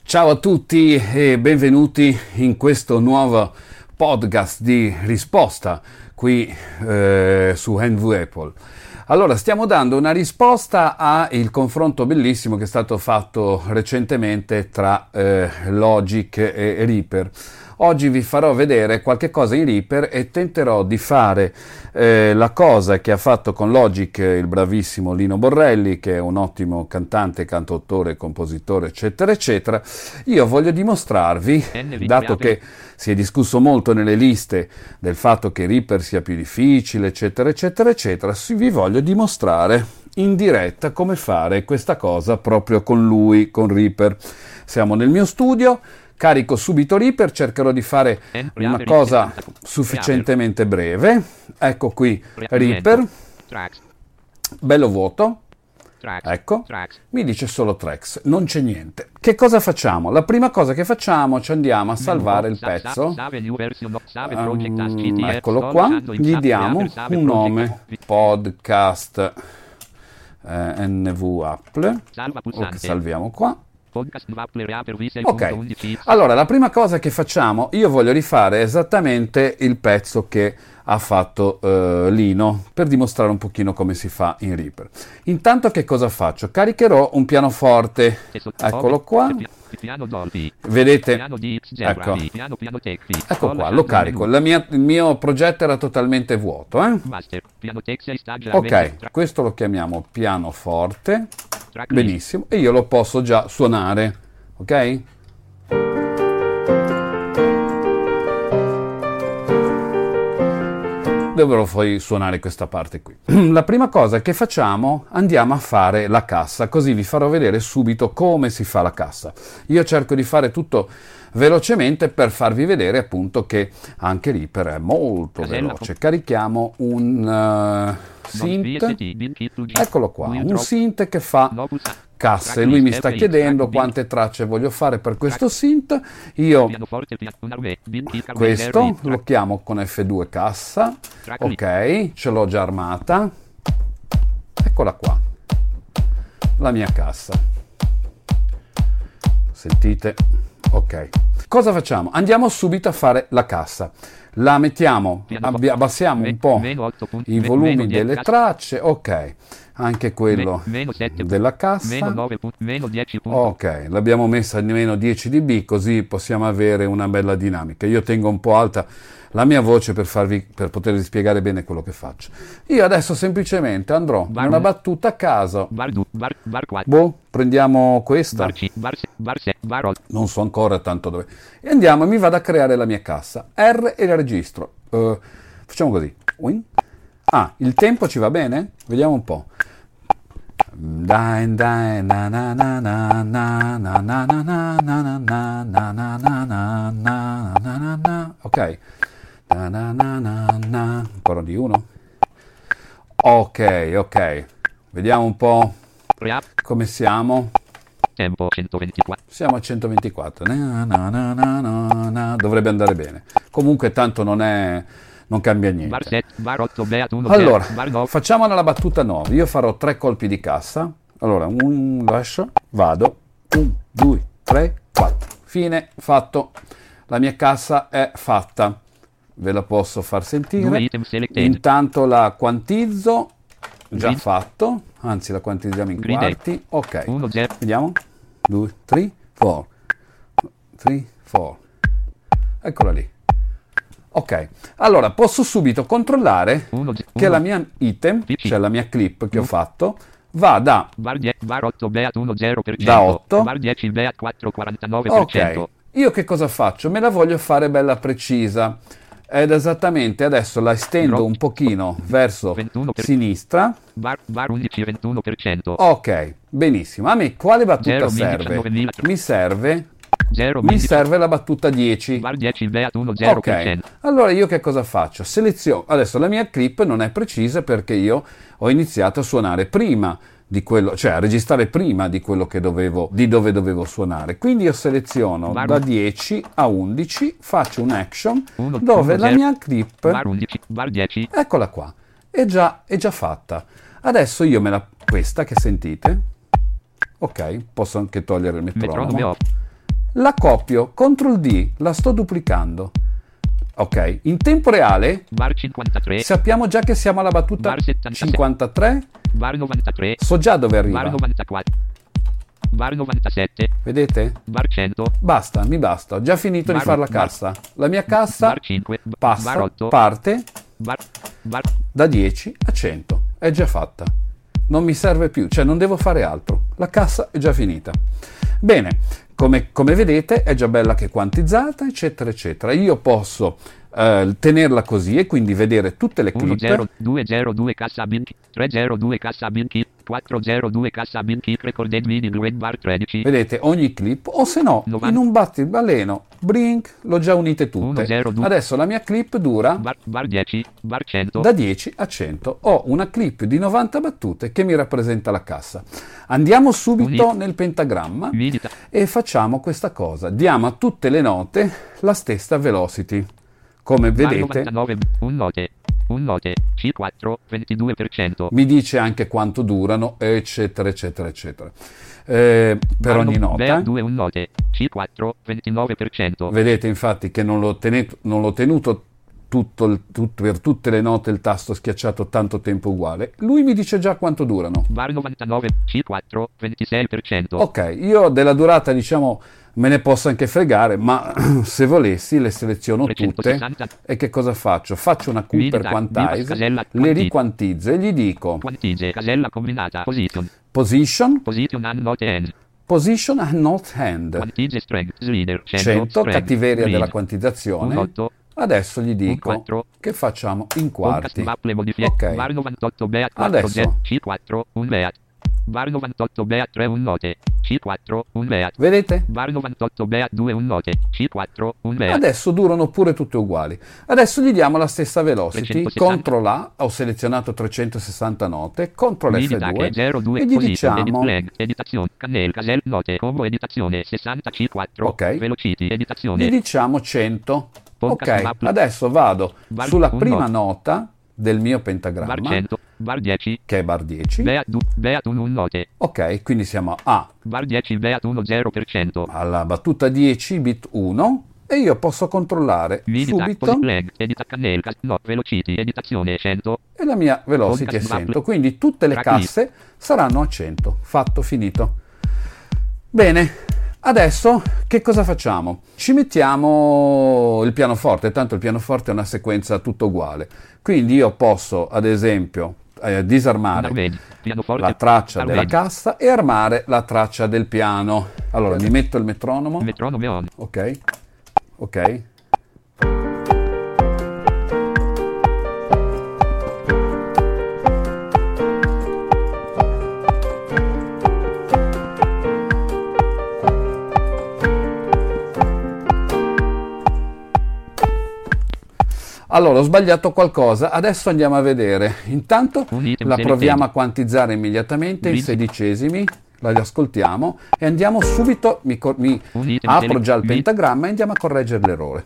Ciao a tutti e benvenuti in questo nuovo podcast di risposta qui su NV Apple. Allora, stiamo dando una risposta al confronto bellissimo che è stato fatto recentemente tra Logic e Reaper. Oggi vi farò vedere qualche cosa in Reaper e tenterò di fare la cosa che ha fatto con Logic il bravissimo Lino Borrelli, che è un ottimo cantante, cantautore, compositore, eccetera, eccetera. Io voglio dimostrarvi, dato che si è discusso molto nelle liste del fatto che Reaper sia più difficile, eccetera, eccetera, eccetera, vi voglio dimostrare in diretta come fare questa cosa proprio con lui, con Reaper. Siamo nel mio studio. Carico subito Reaper, cercherò di fare una cosa sufficientemente breve. Ecco qui Reaper, bello vuoto, ecco, mi dice solo tracks, non c'è niente. Che cosa facciamo? La prima cosa che facciamo, ci andiamo a salvare il pezzo, eccolo qua, gli diamo un nome, podcast NV Apple, salviamo qua. Ok, allora la prima cosa che facciamo, io voglio rifare esattamente il pezzo che ha fatto Lino per dimostrare un pochino come si fa in Reaper. Intanto che cosa faccio? Caricherò un pianoforte, eccolo qua, vedete, ecco qua, lo carico, il mio progetto era totalmente vuoto, ok, questo lo chiamiamo pianoforte, benissimo, e io lo posso già suonare, ok? Dovrò poi suonare questa parte qui. La prima cosa che facciamo, andiamo a fare la cassa, così vi farò vedere subito come si fa la cassa. Io cerco di fare tutto velocemente per farvi vedere appunto che anche Reaper è molto veloce. Carichiamo un synth, eccolo qua, un synth che fa casse. Lui mi sta chiedendo quante tracce voglio fare per questo synth. Io questo lo chiamo con F2 cassa, ok, ce l'ho già armata, eccola qua, la mia cassa, sentite, ok. Cosa facciamo? Andiamo subito a fare la cassa. La mettiamo, abbassiamo un po' i volumi delle tracce, ok, anche quello della cassa, ok, l'abbiamo messa a meno 10 dB, così possiamo avere una bella dinamica. Io tengo un po' alta la mia voce per potervi spiegare bene quello che faccio. Io adesso semplicemente andrò in una battuta a caso, prendiamo questa, non so ancora tanto dove, e andiamo e mi vado a creare la mia cassa, R e la registro, facciamo così, il tempo ci va bene? Vediamo un po'. Dai dai na na na na na na na na na na na na na na na na, ok, na na na na na, ancora di uno, ok, vediamo un po' come siamo. Tempo 124. Siamo a 124, dovrebbe andare bene, comunque tanto non cambia niente. Allora, facciamo la battuta 9, io farò 3 colpi di cassa, allora lascio, vado, 1, 2, 3, 4, fine, fatto, la mia cassa è fatta, ve la posso far sentire, intanto la quantizzo, già fatto, anzi la quantizziamo in quarti, ok, vediamo, 2, 3, 4, 3, 4, eccola lì. Ok, allora posso subito controllare che la mia item, cioè la mia clip che ho fatto, va da 8 Beat 1,0%, da 8, var 10 Beat 4,49%. Ok, io che cosa faccio? Me la voglio fare bella precisa, ed esattamente adesso la estendo un pochino verso sinistra, var 11,21%. ok, benissimo. A me quale battuta serve? Mi serve la battuta 10. Var 10 Beat 1,0%. Ok, allora io che cosa faccio? Seleziono, adesso la mia clip non è precisa perché io ho iniziato a suonare prima di quello, cioè a registrare prima di quello che di dove dovevo suonare. Quindi io seleziono da 10 a 11, faccio un action dove la mia clip, var 10, eccola qua, è già fatta. Adesso io questa che sentite, ok, posso anche togliere il metronomo. la copio, CTRL D, la sto duplicando. Ok, in tempo reale Bar 53. sappiamo già che siamo alla battuta Bar 76. 53, Bar 93. so già dove arriva. Bar 94. Bar 97. Vedete? Bar 100. Basta, mi basta, ho già finito di Bar- fare la bar- cassa. La mia cassa Bar 5. passa, Bar 8. parte Bar. da 10 a 100, è già fatta, non mi serve più, cioè non devo fare altro, la cassa è già finita. Bene, come vedete è già bella che è quantizzata, eccetera eccetera. Io posso tenerla così e quindi vedere tutte le clip. 10202 cassa bin 302 cassa bin 402 cassa bin recorded meaning red bar 13. Vedete ogni clip, o se no 90. in un battibaleno brink l'ho già unite tutte. 102. Adesso la mia clip dura Bar 10. Bar 100. da 10 a 100. Ho una clip di 90 battute che mi rappresenta la cassa. Andiamo subito nel pentagramma Minita. e facciamo questa cosa. Diamo a tutte le note la stessa velocity. Come Bar vedete 99. Un note. C4. 22%. mi dice anche quanto durano, eccetera eccetera eccetera. Per Bar ogni no- nota. Bea 2 un note. C4. 29%. Vedete infatti che non l'ho tenuto per tutte le note il tasto schiacciato tanto tempo uguale. Lui mi dice già quanto durano. Bar 99. C4. 26%. Ok, io della durata diciamo me ne posso anche fregare, ma se volessi le seleziono tutte 360. e che cosa faccio? Faccio una Q per Minita, quantize, casella, le quantize. riquantizzo e gli dico Quantize. Casella combinata. Position. position, Position and note end. position and not hand, Quantize strength. Slider. 100, strength, cattiveria green. della quantizzazione. Un 8. Adesso gli dico 4. che facciamo in Podcast quarti. map le modifiche. Ok. Bar 98 Beat 4 Adesso. C4 un Beat. Bar 98 Beat 3 un note. C4 un Beat. Vedete? Bar 98 Beat 2 un note. C4 un Beat. Adesso durano pure tutte uguali. Adesso gli diamo la stessa velocity. 360. CTRL A, ho selezionato 360 note, CTRL Minita che F2 02 e gli position edit diciamo flag editazione cannel casel note combo editazione 60 C4 Ok. velocity gli editazione diciamo 100. Podcast Ok, map. adesso vado Bar sulla un prima note. nota del mio bar pentagramma 100 bar 10 che è bar 10. Beat 1 un note Ok, quindi siamo bar 10 Beat 1 0%. alla battuta 10 bit 1 e io posso controllare Minita subito flag edita cannel no velocity editazione 100 e la mia velocity è Podcast map. 100, quindi tutte le Track casse saranno a 100. Fatto, finito. Bene, adesso che cosa facciamo? Ci mettiamo il pianoforte, tanto il pianoforte è una sequenza tutto uguale, quindi io posso ad esempio disarmare Armedi, pianoforte, la traccia della armedi, cassa e armare la traccia del piano. Allora mi metto il metronomo, metronome on, ok, ok. Allora, ho sbagliato qualcosa, adesso andiamo a vedere. Intanto Un item la proviamo selected. a quantizzare immediatamente in Green. sedicesimi, la riascoltiamo e andiamo subito, mi Un item apro già il green. pentagramma e andiamo a correggere l'errore.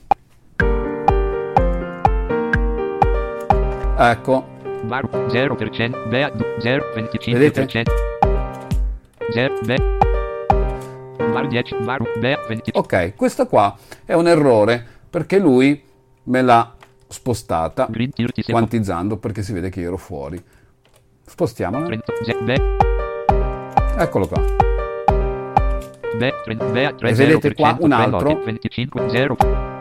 Ecco, bar 0%, Bea 0, 25%, Vedete? 0, bar 10, bar Bea 20, ok, questo qua è un errore perché lui me l'ha spostata green 30 secondi, quantizzando perché si vede che io ero fuori. Spostiamola, 30, Bea, eccolo qua. Bea 3, E vedete qua 0%, un altro. 25, 0,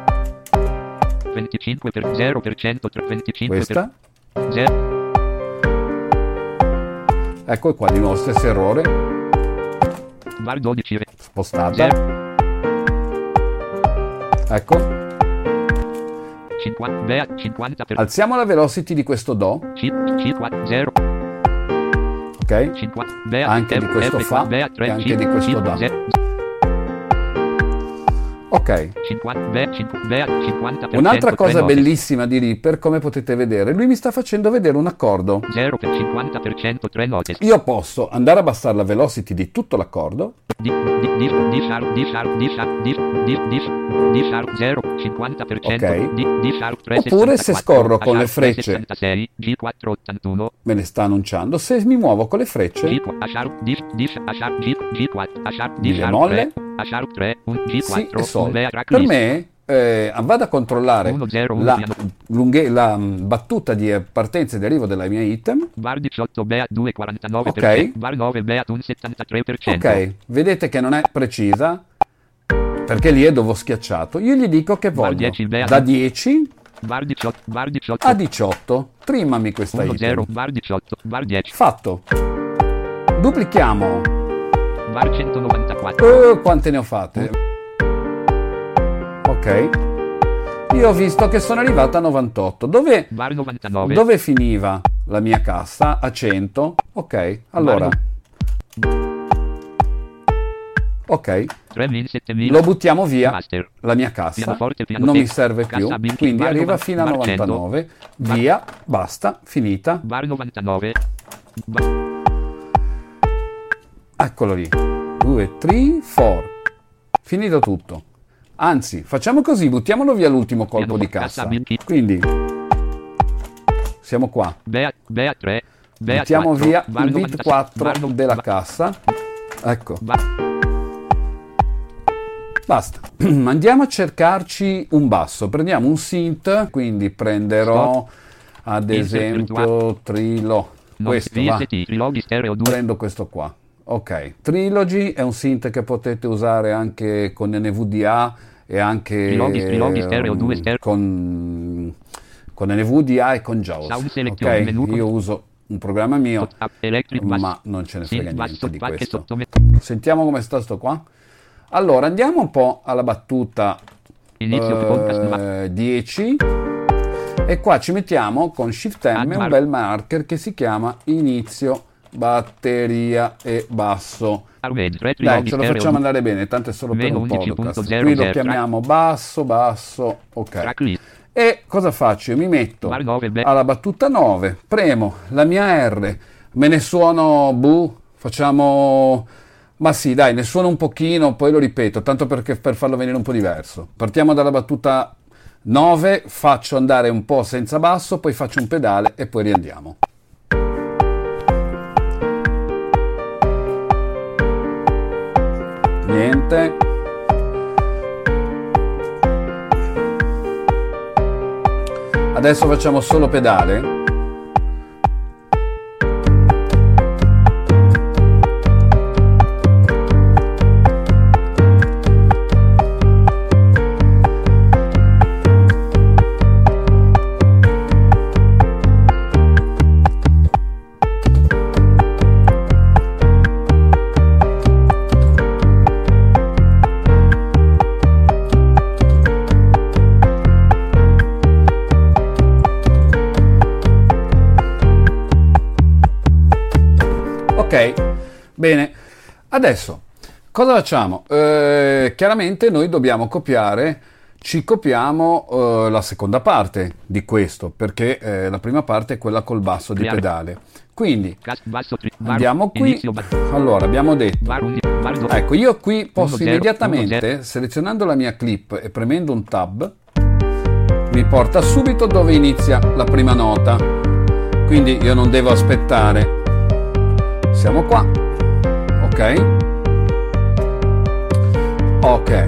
25 per 0%, 25 Questa, per 0, ecco qua di nuovo stesso errore, bar 12, spostata, 0, ecco. 50, Bea 50 per Alziamo la velocity di questo Do, C4, 0, ok? 50, Bea, Anche di questo Fa Bea e 3, anche di questo Da. 0, Ok. 50, Bea 50%, Un'altra cosa 3 note. bellissima di Reaper, come potete vedere, lui mi sta facendo vedere un accordo. 0 per 50%, 3 note. Io posso andare a abbassare la velocity di tutto l'accordo, D sharp 0, 50%, Ok. D sharp 3, Oppure se 64, scorro con A le sharp frecce. 66, G4 81, me ne sta annunciando. Se mi muovo con le frecce, A sharp D sharp G4, A sharp D Mi sharp bemolle. 3, A Sharp 3, un Sì G4, e Sol. un Bea Per tracklist. me, vado a controllare 1, 0, 1, la battuta di partenza e di arrivo della mia item. Bar 18 Beat 2,49%. Ok. Bar 9 Beat un 73%. Ok, vedete che non è precisa, perché lì è dove ho schiacciato. Io gli dico che Bar voglio 10 Beat. da 10 Bar 18. a 18. Trimmami questa 1, 0, item. bar 18, bar 10. Fatto. Duplichiamo. Bar 194. Quante ne ho fatte? Ok. Io ho visto che sono arrivato a 98. Bar 99. Dove finiva la mia cassa? A 100. Ok, allora. Ok, 3.000, lo buttiamo via. Master. La mia cassa Pianoforte, non pianoteca, mi serve più, cassa, binky, quindi bar arriva 90, fino a bar 100, 99. Via, basta, finita. Bar 99. Eccolo lì. 2, 3, 4. Finito tutto. Anzi, facciamo così, buttiamolo via l'ultimo colpo di cassa. Quindi siamo qua. Bea 3. Bea Buttiamo 4, via bar il bit 96, 4 bar no- della bar- cassa. Ecco, bar- basta. Andiamo a cercarci un basso. Prendiamo un synth, quindi prenderò ad esempio Trilo. Questo va. VST, Trilogy Stereo 2. Prendo questo qua. Ok, Trilogy è un synth che potete usare anche con NVDA e anche Trilogy Stereo 2 stereo. con NVDA e con JAWS. Sound selezione, Ok, menu con- io uso un programma mio, Electric bass. ma non ce ne frega Synth basso, niente di pacche questo. sottometto. Sentiamo come sta sto qua. Allora, andiamo un po' alla battuta Inizio podcast, ma 10 e qua ci mettiamo con Shift M un bel marker che si chiama inizio batteria e basso. Arrange, tre Dai, Trilogy ce lo Stereo facciamo 2. andare bene, tanto è solo per Meno un 11.0 podcast. Qui lo track. chiamiamo basso, basso, ok. Tracklist. E cosa faccio? Io mi metto Bar 9 Bea. alla battuta 9, premo la mia R, me ne suono, facciamo... Ma sì, dai, ne suono un pochino, poi lo ripeto, tanto perché per farlo venire un po' diverso. Partiamo dalla battuta 9, faccio andare un po' senza basso, poi faccio un pedale e poi riandiamo. Niente. Adesso facciamo solo pedale. Ok, bene. Adesso cosa facciamo? Chiaramente noi dobbiamo copiare, ci copiamo la seconda parte di questo, perché la prima parte è quella col basso di pedale. Quindi Cast basso bar, andiamo qui. inizio Allora, abbiamo detto, bar 11, bar 2. ecco, io qui posso 1-0, immediatamente, 1-0. selezionando la mia clip e premendo un tab, mi porta subito dove inizia la prima nota. Quindi io non devo aspettare. Siamo qua. Ok. Ok.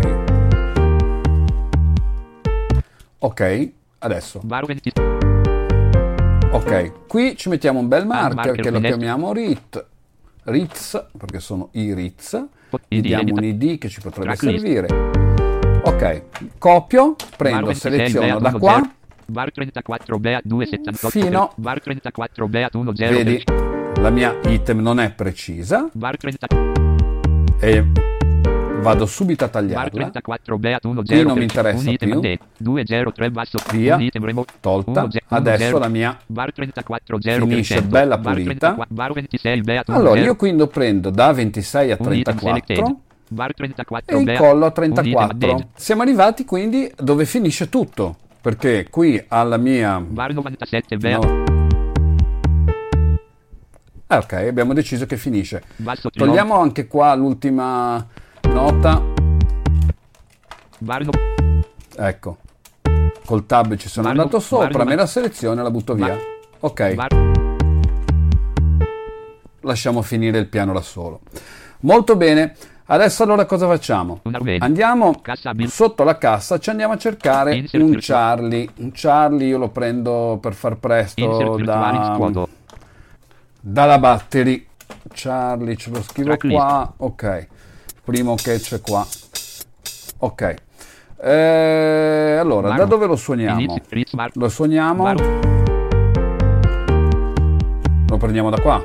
Ok, adesso. Bar 20. Ok, qui ci mettiamo un bel marker marker che lo finestra. chiamiamo Ritz, perché sono i Ritz. Gli ID, diamo un edita. ID che ci potrebbe Tracklist. servire. Ok, copio, prendo, Bar 26, seleziono Beat da qua, 1-0. Bar 34 Beat 278. Fino- Bar 34 Beat 1-0. vedi, la mia item non è precisa Bar 30. e vado subito a Bar tagliarla, 34 Beat 1-0. Qui non mi interessa un item più. update. 203 basso. Via. Un item remote. tolta. 1-0. Adesso la mia... Bar 34 0%. Finisce bella Bar pulita. 34, bar 26 Beat 1-0. Allora, io quindi prendo da 26 a un item 34 selected. Bar 34 e Beat. incollo a un item 34. update. Siamo arrivati quindi dove finisce tutto, perché qui alla mia... Bar 97 Beat. no. Ok, abbiamo deciso che finisce. Basso Togliamo anche qua l'ultima nota. Bar no. Ecco, col tab ci sono Bardo- andato sopra, Bardo- me la seleziono e la butto via. Bar- Ok, Bar lasciamo finire il piano da solo. Molto bene, Adesso allora cosa facciamo? Andiamo sotto la cassa, ci andiamo a cercare un Charlie. Un Charlie io lo prendo per far presto dalla battery. Charlie, ce lo scrivo qua. Ok, primo che c'è qua. Ok. Allora, da dove lo suoniamo? Lo suoniamo. Lo prendiamo da qua.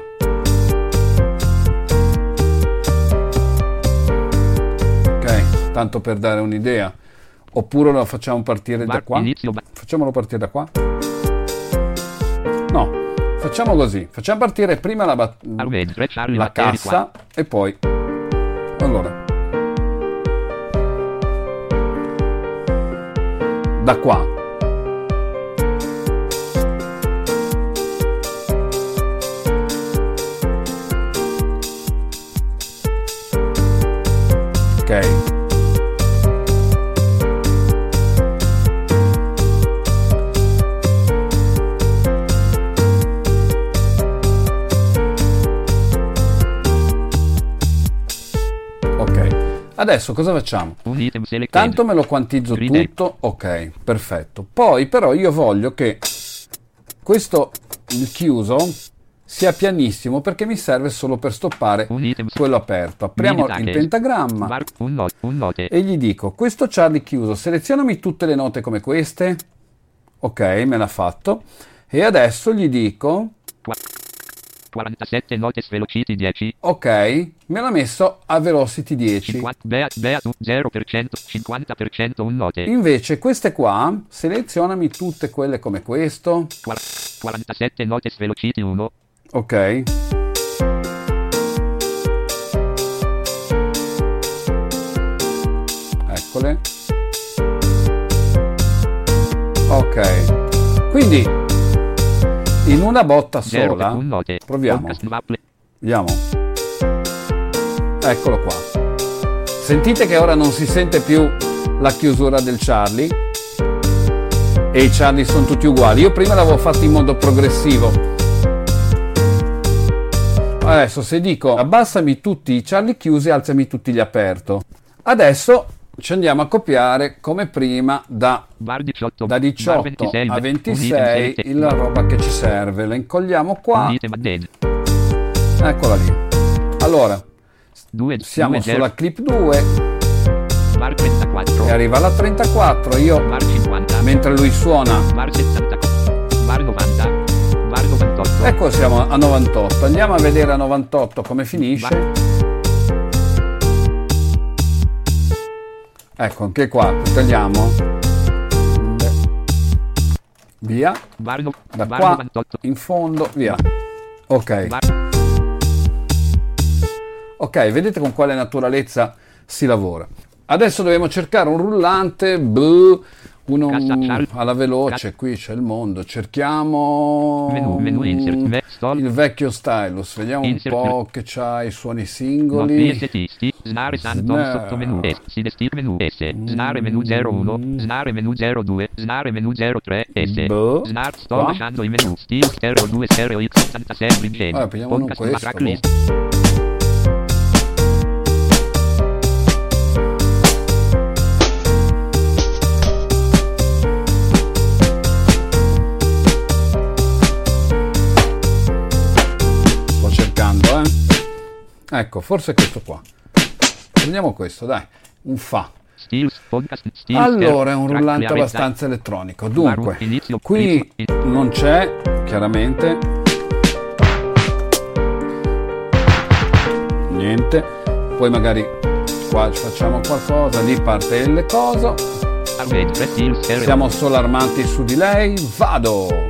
Ok, tanto per dare un'idea. Oppure lo facciamo partire da qua. Facciamolo partire da qua. No, facciamo così. Facciamo partire prima la cassa e poi. Allora. Da qua. Ok. Adesso cosa facciamo? Tanto me lo quantizzo tutto, ok, perfetto. Poi però io voglio che questo chiuso sia pianissimo perché mi serve solo per stoppare quello aperto. Apriamo il pentagramma e gli dico, questo Charlie chiuso, selezionami tutte le note come queste. Ok, me l'ha fatto. E adesso gli dico 47 note velocity 10. Ok, me l'ha messo a velocity 10. 0%, 50% un note. Invece queste qua, selezionami tutte quelle come questo. 47 note velocity 1. Ok. Eccole. Ok. Quindi in una botta sola, proviamo, vediamo, eccolo qua, sentite che ora non si sente più la chiusura del Charlie e i Charlie sono tutti uguali. Io prima l'avevo fatto in modo progressivo, adesso se dico abbassami tutti i Charlie chiusi, alzami tutti gli aperto. Adesso ci andiamo a copiare come prima da 18 a 26 la roba che ci serve, la incolliamo qua, eccola lì. Allora siamo sulla clip 2 e arriva la 34, io mentre lui suona, ecco siamo a 98, andiamo a vedere a 98 come finisce. Ecco, anche qua togliamo, via, da qua in fondo, via. Ok. Ok, vedete con quale naturalezza si lavora. Adesso dobbiamo cercare un rullante, uno alla veloce, qui c'è il mondo, cerchiamo il vecchio stylus, vediamo un po' che c'ha i suoni singoli. Snare sottomenu S, menu S, snare menu 01, snare menu 02, snare menu 03 S, snare sto lasciando i menu, stile stereo 2 stereo x86 Bridgene, podcast tracklist. Sto cercando, ecco, forse è questo qua. Prendiamo questo, dai, un fa. Allora, è un rullante abbastanza elettronico. Dunque, qui non c'è, chiaramente, niente. Poi magari qua facciamo qualcosa, lì parte il coso. Siamo solo armati su di lei, vado!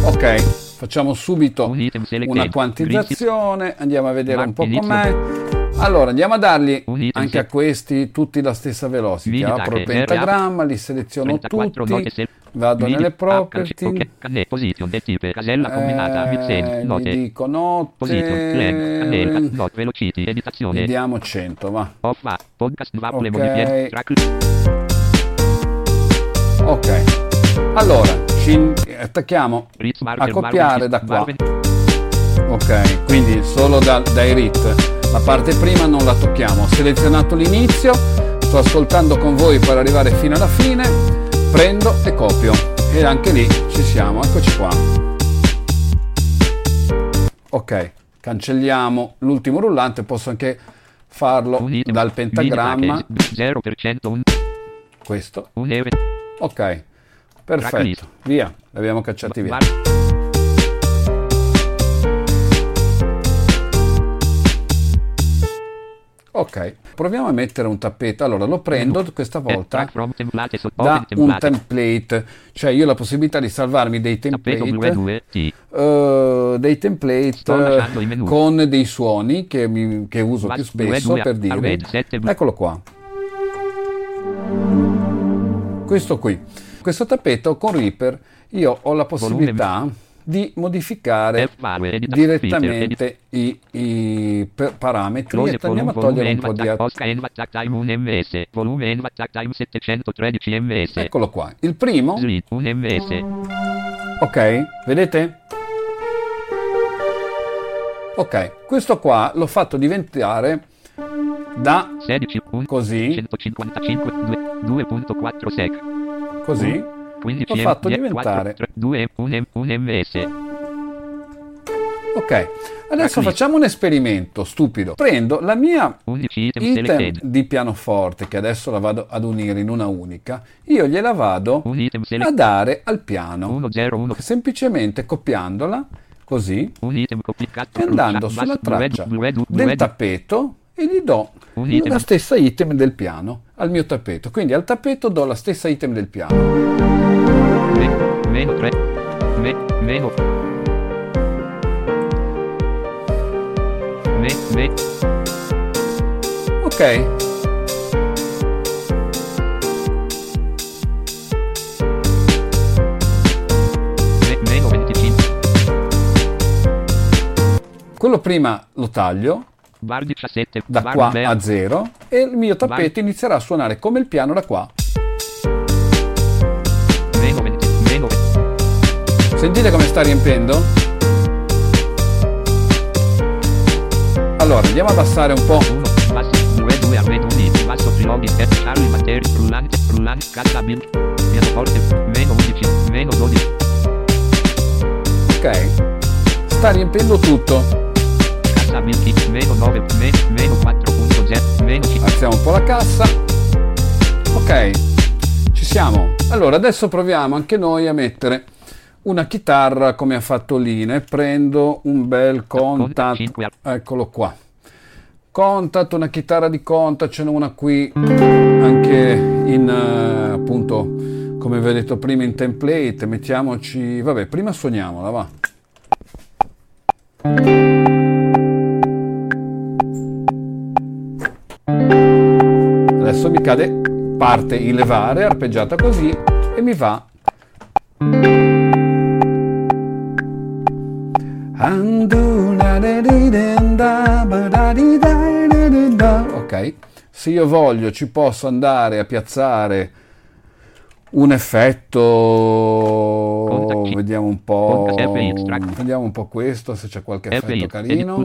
Facciamo subito una quantizzazione, andiamo a vedere un po' com'è. Allora andiamo a dargli anche a questi tutti la stessa velocity. Apro il pentagramma, li seleziono tutti, vado nelle property, gli dico note, gli diamo 100, va. Ok, allora ci attacchiamo a copiare da qua. Ok, quindi solo dai RIT. La parte prima non la tocchiamo. Ho selezionato l'inizio, sto ascoltando con voi per arrivare fino alla fine, prendo e copio. E anche lì ci siamo, eccoci qua. Ok, cancelliamo l'ultimo rullante, posso anche farlo dal pentagramma. 0%. Questo. Ok, perfetto, via, li abbiamo cacciati via. Ok, proviamo a mettere un tappeto. Allora lo prendo questa volta da un template, cioè io ho la possibilità di salvarmi dei template con dei suoni che uso più spesso per dirvi. Eccolo qua, questo qui, questo tappeto con Reaper io ho la possibilità di modificare direttamente i parametri. E andiamo a togliere un po' di eccolo qua, il primo. Ok, vedete? Ok, questo qua l'ho fatto diventare da 16 così 155 2.4 sec così. 15 Ho fatto diventare 2 1 ms. Ok, adesso facciamo un esperimento stupido. Prendo la mia item di pianoforte, che adesso la vado ad unire in una unica, io gliela vado a dare al piano, semplicemente copiandola così e andando sulla traccia del tappeto e gli do la stessa item del piano al mio tappeto. Quindi al tappeto do la stessa item del piano. Meno 3 meno ok, meno 25. quello prima lo taglio Bar 17 da qua a 0 e il mio tappeto inizierà a suonare come il piano da qua. Meno 20 meno. Sentite come sta riempendo? Allora andiamo a abbassare un po'. 1 basso 2 arredoni basso triloghi Charlie batteri rullante cassa bill pianoforte meno 11 meno 12. Ok, sta riempendo tutto. Cassa bill meno 9 meno 4.0 meno 5. Alziamo un po' la cassa. Ok, ci siamo. Allora adesso proviamo anche noi a mettere una chitarra come ha fatto Line. Prendo un bel Contact, eccolo qua, Contact, una chitarra di Contact, ce n'è una qui anche in appunto come vi ho detto prima in template. Mettiamoci, vabbè, prima suoniamola, va. Adesso mi cade, parte in levare arpeggiata così e mi va. Ok, se io voglio ci posso andare a piazzare un effetto, vediamo un po' questo, se c'è qualche effetto carino.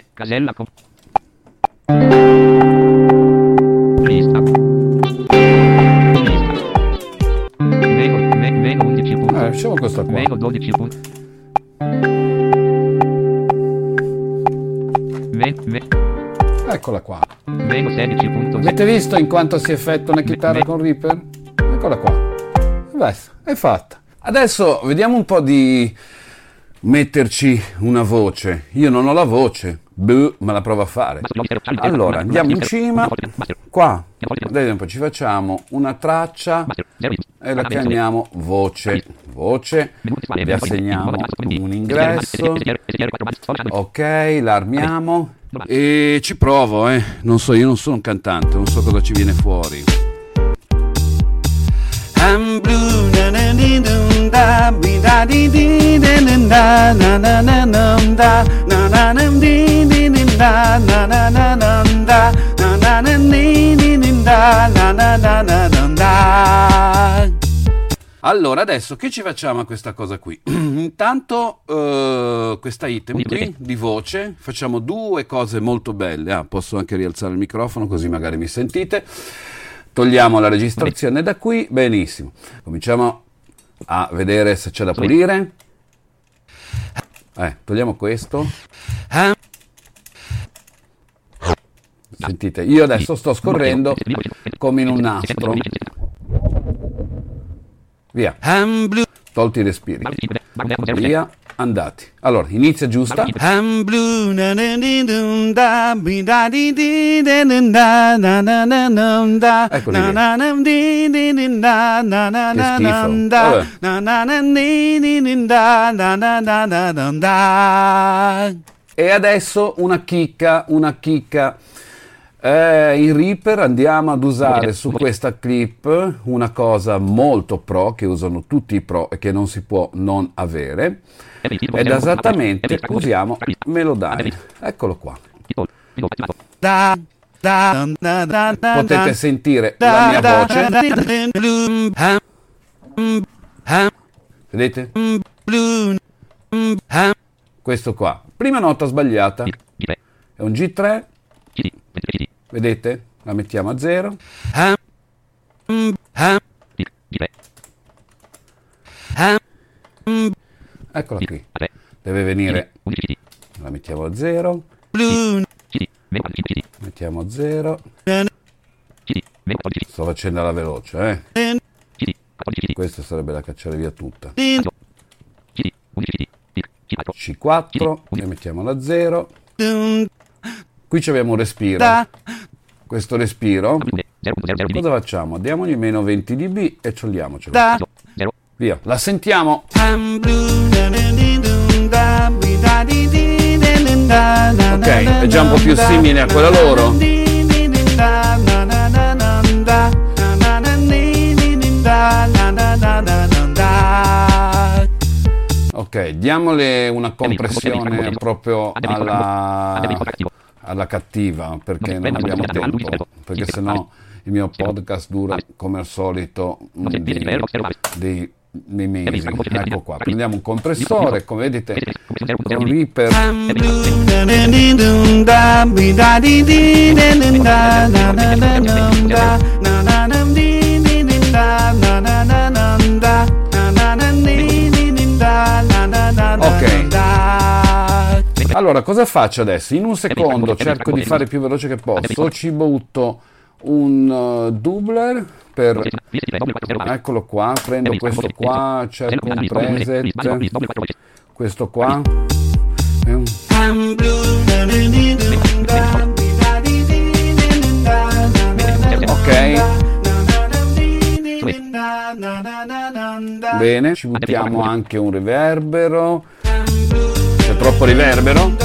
Meno 11 punti. Facciamo questo qua. Meno 12 punti. Eccola qua. Meno 16 punti. Avete visto in quanto si effettua una chitarra con Reaper? Eccola qua. Beh, è fatta. Adesso vediamo un po' di metterci una voce. Io non ho la voce, ma la provo a fare. Allora andiamo in cima, qua, ad esempio ci facciamo una traccia, e la chiamiamo voce. Voce, vi assegniamo un ingresso, ok, la armiamo e ci provo, non so, io non sono un cantante, non so cosa ci viene fuori. I'm blue, na na di dum da, bi da di di da na na na na da, na na na di di da, na na na na da, na na na di di da, na na na na da. Allora, adesso che ci facciamo a questa cosa qui? Intanto questa item qui di voce, facciamo due cose molto belle. Posso anche rialzare il microfono così magari mi sentite. Togliamo la registrazione da qui, benissimo. Cominciamo a vedere se c'è da pulire. Togliamo questo. Sentite, io adesso sto scorrendo come in un nastro. Via. Tolti i respiri. Via. Andati. Allora, inizia giusta. Eccoli lì. E adesso una chicca. In Reaper andiamo ad usare su questa clip una cosa molto pro che usano tutti i pro e che non si può non avere, ed esattamente usiamo Melodyne. Eccolo qua. Potete sentire la mia voce, vedete? Questo qua, prima nota sbagliata, è un G3. Vedete? La mettiamo a 0. Eccola qui. Deve venire. La mettiamo a 0. Mettiamo a 0. Sto facendo alla veloce, Questa sarebbe da cacciare via tutta. C4. Ne mettiamo alla 0. Qui abbiamo un respiro. Questo respiro, cosa facciamo? Diamogli meno 20 dB e ciolliamocelo. Via, la sentiamo. Ok, è già un po' più simile a quella loro. Ok, diamole una compressione proprio alla cattiva, perché non abbiamo tempo, perché sennò il mio podcast dura come al solito dei mesi. Ecco qua, prendiamo un compressore, come vedete con Reaper. Ok, allora cosa faccio adesso? In un secondo cerco di fare più veloce che posso, ci butto un doubler per, eccolo qua, prendo questo qua, cerco un preset, questo qua, ok, bene, ci buttiamo anche un riverbero. C'è troppo riverbero?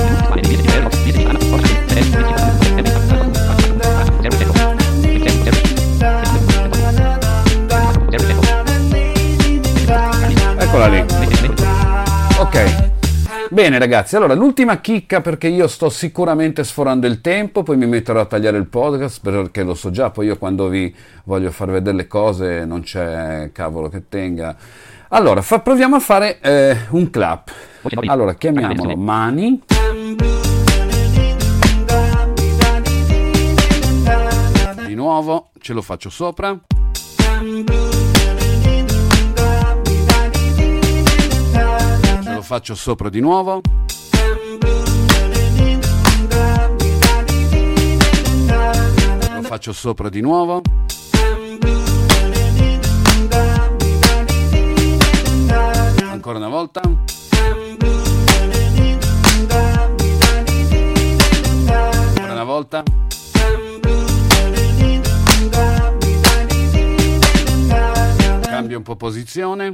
Eccola lì. Ok. Bene ragazzi, allora l'ultima chicca, perché io sto sicuramente sforando il tempo, poi mi metterò a tagliare il podcast perché lo so già, poi io quando vi voglio far vedere le cose non c'è cavolo che tenga. Allora, proviamo a fare un clap. Allora, chiamiamolo mani. Di nuovo, ce lo faccio sopra. Ce lo faccio sopra di nuovo. Lo faccio sopra di nuovo. Ancora una volta. Ancora una volta. Cambio tempo posizione.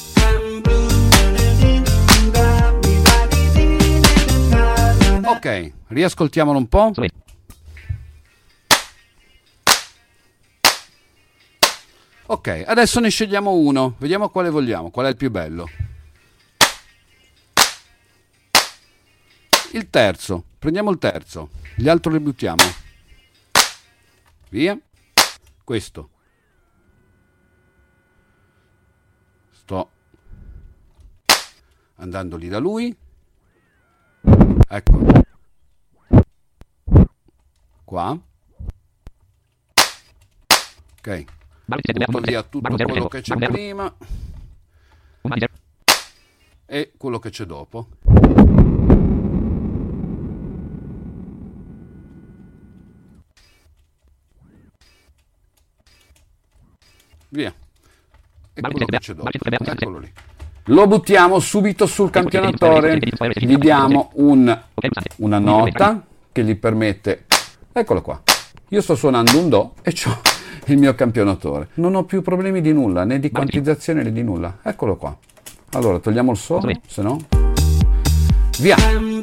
Ok, riascoltiamolo un po'. Ok, adesso ne scegliamo uno, vediamo quale vogliamo, qual è il più bello. Il terzo, prendiamo il terzo, gli altri li buttiamo. Via. Questo. Sto andando lì da lui. Ecco. Qua. Ok. Butto via tutto quello che c'è prima e quello che c'è dopo. Via. E quello che c'è dopo. Eccolo lì. Lo buttiamo subito sul campionatore, gli diamo una nota che gli permette, eccolo qua, io sto suonando un Do e c'ho il mio campionatore, non ho più problemi di nulla, né di quantizzazione né di nulla, eccolo qua. Allora togliamo il suono, se no, via.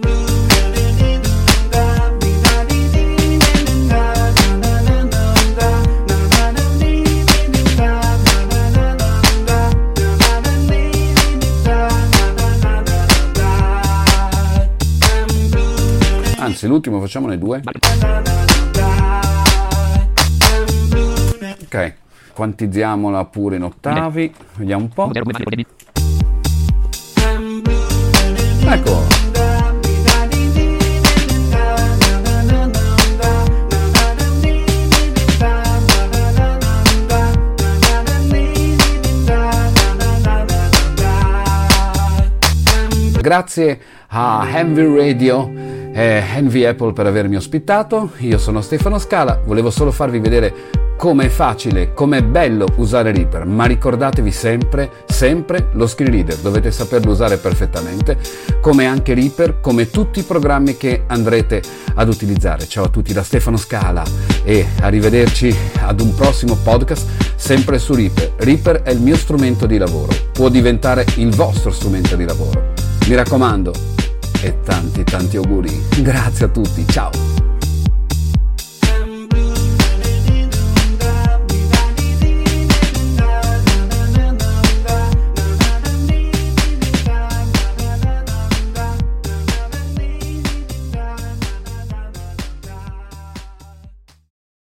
Anzi, l'ultimo facciamone due. Ok, quantizziamola pure in ottavi, vediamo un po'. Ecco. Grazie a Envy Radio e Envy Apple per avermi ospitato. Io sono Stefano Scala, volevo solo farvi vedere com'è facile, com'è bello usare Reaper, ma ricordatevi sempre lo screen reader, dovete saperlo usare perfettamente, come anche Reaper, come tutti i programmi che andrete ad utilizzare. Ciao a tutti da Stefano Scala e arrivederci ad un prossimo podcast sempre su Reaper. Reaper è il mio strumento di lavoro, può diventare il vostro strumento di lavoro. Mi raccomando, e tanti auguri. Grazie a tutti, ciao!